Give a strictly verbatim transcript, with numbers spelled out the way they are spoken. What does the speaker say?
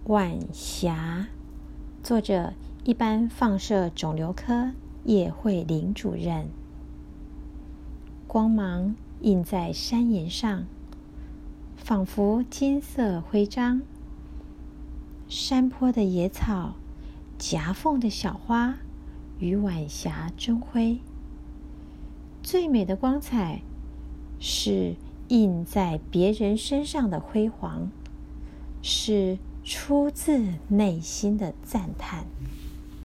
晚霞，作者一般放射肿瘤科叶慧玲主任。光芒映在山岩上，仿佛金色徽章。山坡的野草，夹缝的小花，与晚霞争辉。最美的光彩，是印在别人身上的辉煌，是出自内心的赞叹。